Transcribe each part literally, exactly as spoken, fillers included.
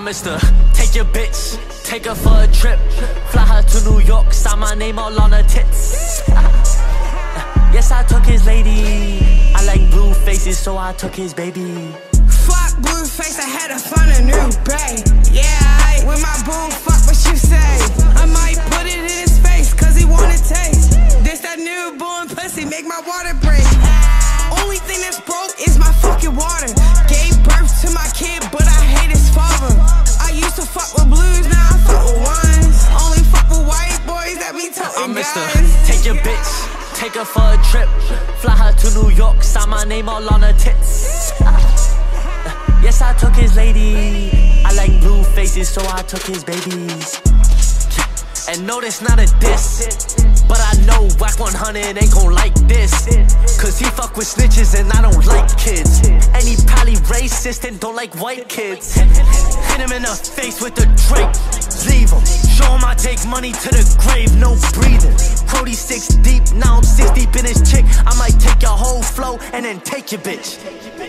Mister Take your bitch, take her for a trip, fly her to New York, sign my name all on her tits. Yes, I took his lady. I like blue faces, so I took his baby. Fuck blue face, I had to find a new bae. Yeah, I, with my boo, fuck what you say. I might put it in his face, cause he wanna taste. This that newborn pussy, make my water break. Only thing that's broke is my fucking water. Gave birth to my kid, but I hate his father. I used to fuck with blues, now I fuck with ones. Only fuck with white boys that be toting I'm Mister guns. Take your bitch, take her for a trip, fly her to New York, sign my name all on her tits. Yes, I took his lady. I like blue faces, so I took his babies. And no, that's not a diss, but I know Wack one hundred ain't gon' like this, cause he fuck with snitches and I don't like kids. And he probably racist and don't like white kids. Hit him in the face with the Drake, leave him, show him I take money to the grave, no breathing. Brody six deep, now I'm six deep in his chick. I might take your whole flow and then take your bitch.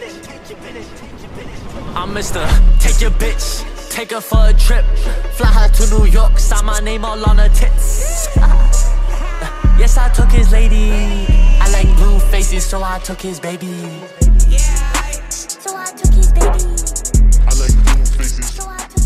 I'm Mister Take your bitch, take her for a trip, fly her to New York, sign my name all on her tits. Yes, I took his lady. I like blue faces, so I took his baby. Yeah, I, So I took his baby. I like blue faces. So I took